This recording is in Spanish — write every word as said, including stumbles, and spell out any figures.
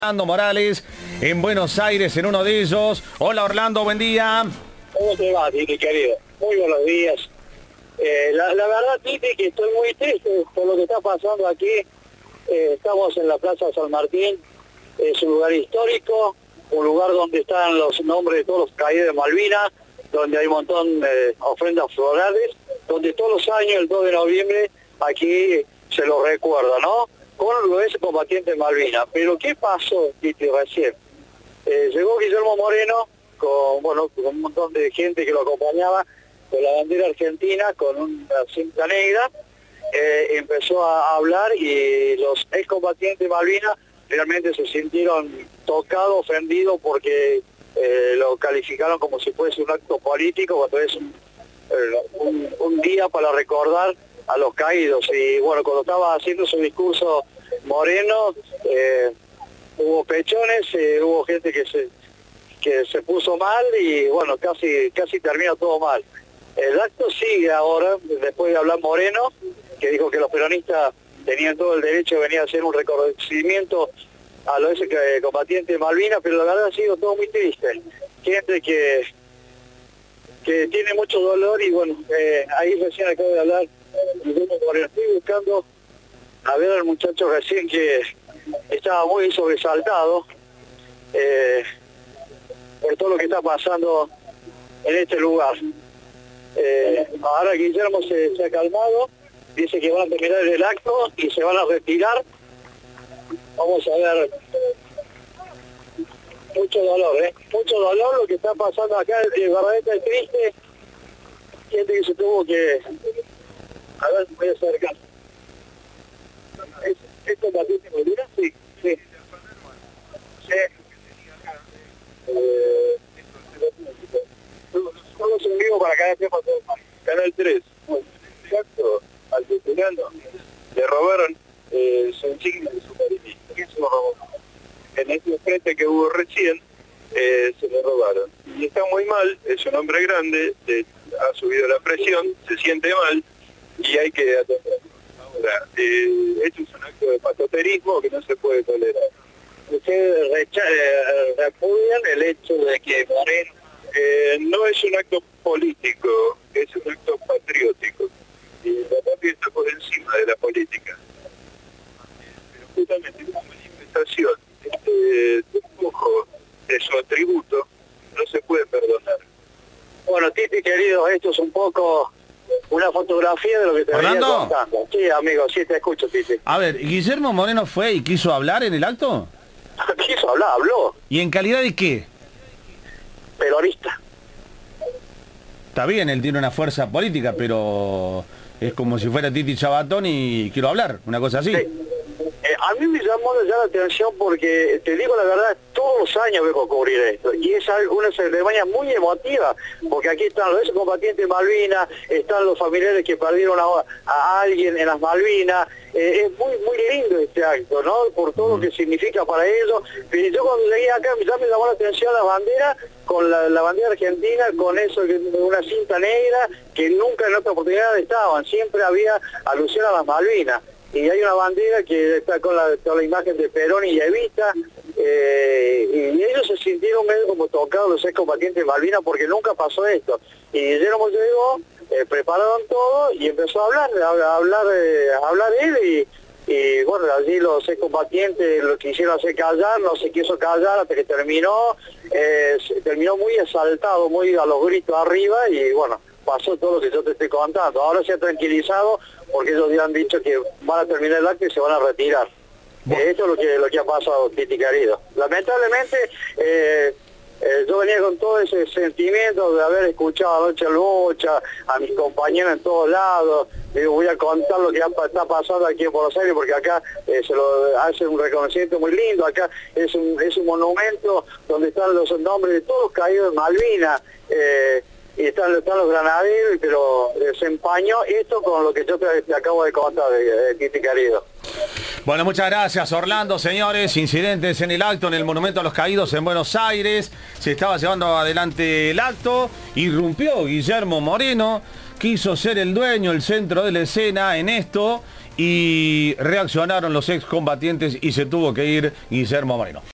Orlando Morales en Buenos Aires, en uno de ellos. Hola Orlando, buen día. ¿Cómo te va, Titi, querido? Muy buenos días. Eh, la, la verdad, Titi, que estoy muy triste por lo que está pasando aquí. Eh, estamos en la Plaza San Martín. Es un lugar histórico, un lugar donde están los nombres de todos los caídos de Malvinas, donde hay un montón de ofrendas florales, donde todos los años, el dos de noviembre, aquí se lo recuerda, ¿no? Con los combatientes de Malvinas. Pero ¿qué pasó, Titi, recién? Eh, llegó Guillermo Moreno con, bueno, con un montón de gente que lo acompañaba, con la bandera argentina, con una cinta negra, eh, empezó a hablar y los excombatientes de Malvinas realmente se sintieron tocados, ofendidos, porque eh, lo calificaron como si fuese un acto político, cuando es un, eh, un, un día para recordar a los caídos. Y bueno, cuando estaba haciendo su discurso Moreno, eh, hubo pechones, eh, hubo gente que se que se puso mal y bueno, casi casi termina todo mal. El acto sigue ahora, después de hablar Moreno, que dijo que los peronistas tenían todo el derecho de venir a hacer un reconocimiento a los combatientes de Malvinas, pero la verdad ha sido todo muy triste. Gente que que tiene mucho dolor y bueno, eh, ahí recién acabo de hablar, estoy buscando a ver al muchacho recién que estaba muy sobresaltado eh, por todo lo que está pasando en este lugar. Eh, ahora Guillermo se, se ha calmado, dice que van a terminar el acto y se van a retirar. Vamos a ver, mucho dolor, ¿eh? Mucho dolor lo que está pasando acá, el verdaderamente triste, gente que se tuvo que... A ver, voy a acercar. ¿Es, ¿Es combatiente Malvinas? Sí, sí. Sí. Eh, Estamos en vivo para Canal tres. Canal tres. Exacto, al veterano le robaron eh, su insignia de submarinista. ¿Qué se lo robó? En este frente que hubo recién, eh, se le robaron. Y está muy mal, es un hombre grande, eh, ha subido la presión, se siente mal y hay que atenderlo. Ahora, eh, esto es un acto de patoterismo que no se puede tolerar. ¿Ustedes eh, repudian el hecho de que Moreno... Eh, no es un acto político, es un acto patriótico. Y la patria está por encima de la política. Pero justamente una manifestación este, un poco de su atributo no se puede perdonar. Bueno, Titi, querido, esto es un poco una fotografía de lo que te venía ¿Orlando? contando. Sí, amigo, sí, te escucho, Titi. A ver, ¿Guillermo Moreno fue y quiso hablar en el acto? Quiso hablar, habló. ¿Y en calidad de qué? Peronista. Está bien, él tiene una fuerza política, pero es como si fuera Titi Chabatón y quiero hablar, una cosa así. Sí. Eh, a mí me llamó ya la atención porque, te digo la verdad, todos los años vengo a cubrir esto. Y es algo- una ceremonia muy emotiva, porque aquí están los combatientes de Malvinas, están los familiares que perdieron a, a alguien en las Malvinas. Eh, es muy muy lindo este acto, ¿no? Por todo lo que significa para ellos. Pero yo cuando llegué acá ya me llamó la atención la bandera, con la, la bandera argentina, con eso, que- una cinta negra, que nunca en otra oportunidad estaban, siempre había alusión a las Malvinas. Y hay una bandera que está con la, con la imagen de Perón y Evita, eh, y ellos se sintieron medio como tocados los excombatientes de Malvinas porque nunca pasó esto. Y Guillermo llegó, eh, prepararon todo y empezó a hablar, a, a hablar, eh, a hablar él y, y bueno, allí los excombatientes lo quisieron hacer callar, no se quiso callar hasta que terminó, eh, se- terminó muy exaltado, muy a los gritos arriba y bueno, pasó todo lo que yo te estoy contando. Ahora se ha tranquilizado porque ellos ya han dicho que van a terminar el acto y se van a retirar. Eh, esto es lo que, lo que ha pasado, Titi querido. Lamentablemente, eh, eh, yo venía con todo ese sentimiento de haber escuchado anoche lucha, a mis compañeros en todos lados. Digo, voy a contar lo que ha- está pasando aquí en Buenos Aires, porque acá eh, se lo hace un reconocimiento muy lindo. Acá es un, es un monumento donde están los nombres de todos los caídos de Malvinas. Eh, y están, están los granaderos, pero eh, se empañó esto con lo que yo te, te acabo de contar, eh, Titi querido. Bueno, muchas gracias Orlando, señores. Incidentes en el acto en el Monumento a los Caídos en Buenos Aires. Se estaba llevando adelante el acto. Irrumpió Guillermo Moreno. Quiso ser el dueño, el centro de la escena en esto. Y reaccionaron los excombatientes y se tuvo que ir Guillermo Moreno.